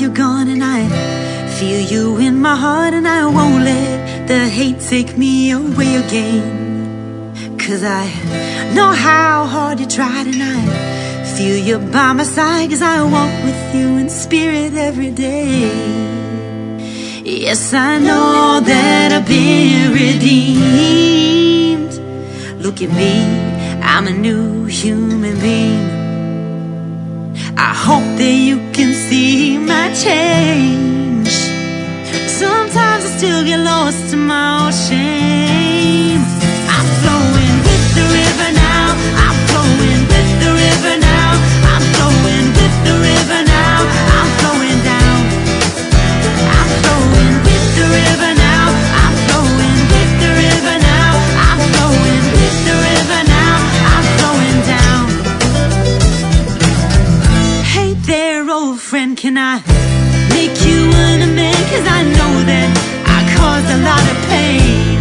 you're gone, and I feel you in my heart, and I won't let the hate take me away again. 'Cause I know how hard you tried, and I feel you by my side, 'cause I walk with you in spirit every day. Yes, I know that I've been redeemed. Look at me, I'm a new human being. I hope that you can see my change. Sometimes I still get lost in my own shame. I'm flowing with the river now. I'm flowing with the river now. I'm flowing with the river now. I'm flowing down. I'm flowing with the river now. I'm flowing with the river now. I'm flowing with the river now. I'm flowing down. Hey there, old friend, can I make you an amend? 'Cause I know that I caused a lot of pain.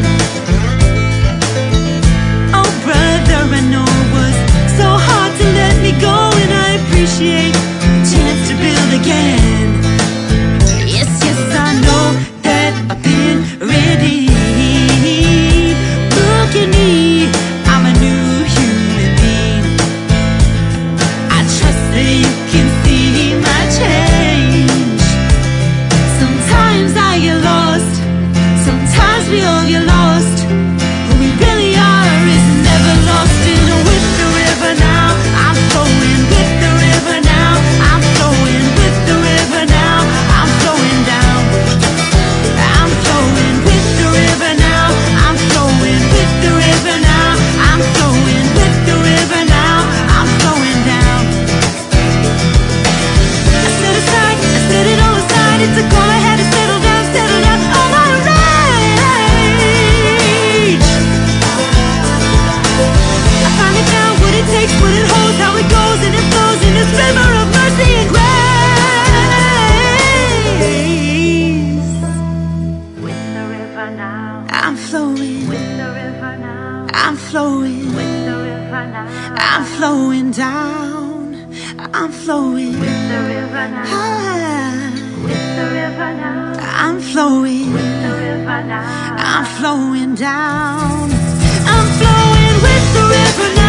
Oh brother, I know it was so hard to let me go, and I appreciate the chance to build again. Yes, yes, I know that I've been redeemed. Look at me, I'm a new human being. I trust that you can see my change. Sometimes I get lost, sometimes we all get lost. Who we really are is never lost. In with the river now, I'm flowing with the river now. I'm flowing with the river now. I'm flowing down. I'm flowing with the river now. I'm flowing with the river now. I'm flowing with the river now. I'm flowing down. I set aside, I set it all aside. It took all I had to settle down all my rage. I finally found what it takes, what it holds, how it goes, and it flows in this river of mercy and grace. With the river now, I'm flowing. With the river now, I'm flowing. With the river now, I'm flowing down. I'm flowing. With the river now, with the river now, I'm flowing. With the river now, I'm flowing down. I'm flowing with the river now.